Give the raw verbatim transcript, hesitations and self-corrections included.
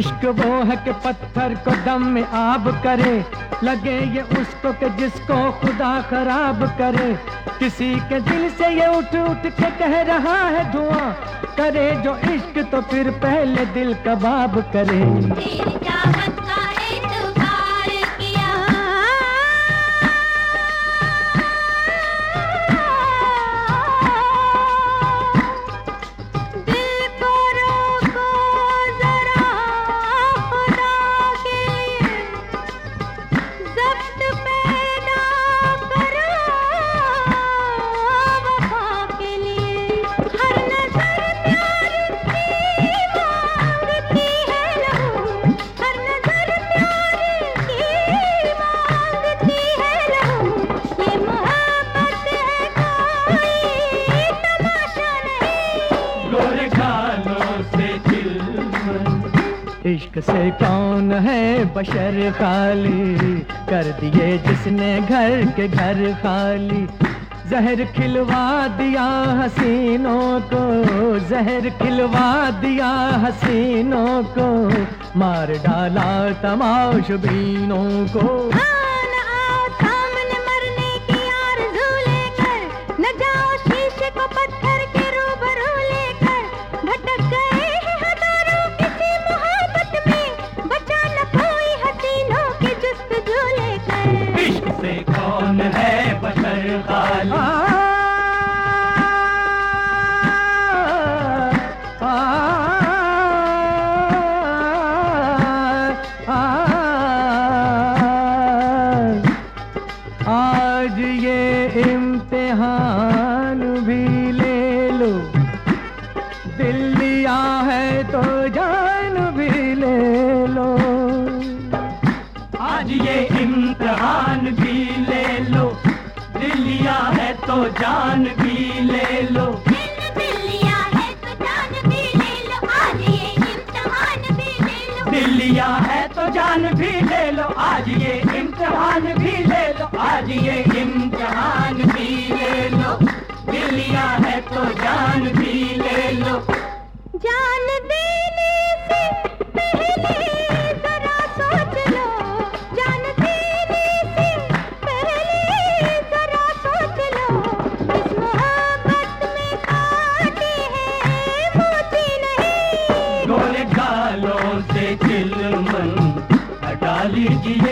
इश्क वो है कि पत्थर को दम में आब करे, लगे ये उसको कि जिसको खुदा खराब करे। किसी के दिल से ये उठ उठ के कह रहा है धुआं, करे जो इश्क तो फिर पहले दिल कबाब करे। तेरी चाहत का एतबार किया, दिल को रोको जरा खुदा के लिए, ज़ब्त पैदा करो वफा के लिए। हर नजर प्यार की मांगती है लहू, हर नजर प्यार की मांगती है लहू। ये मोहब्बत है कोई तमाशा नहीं, गोरे गालों से चिलमन। इश्क से कौन है बशर खाली, कर दिए जिसने घर के घर खाली। जहर खिलवा दिया हसीनों को, जहर खिलवा दिया हसीनों को, मार डाला तमाशबीनों को। न आओ सामने मरने की आरज़ू लेकर, न जाओ शीशे को पत्थर के रूबरू लेकर। भटक गए हैं हजारों किसी मोहब्बत में, बचा न कोई हसीनों की जुस्तजू लेकर। इश्क से कौन है बशर खाली, आ, आ, आ, आज ये इम्तिहान भी ले लो, दिल लिया है तो जान भी ले लो। आज ये इम्तिहान भी ले लो, दिल लिया है तो जान भी ले लो। दिल लिया है तो जान भी ले लो, आज ये इम्तिहान भी ले लो। दिल लिया है तो जान भी ले लो, आज ये इम्तिहान भी ले लो। आज ये इम्तिहान भी ले लो, दिल लिया है तो जान भी ले लो। जान देने से पहले जरा सोच लो, जान देने से पहले जरा सोच लो। इस मोहब्बत में काटे हैं मोती नहीं, गोरे गालों से चिलमन हटा लीजिए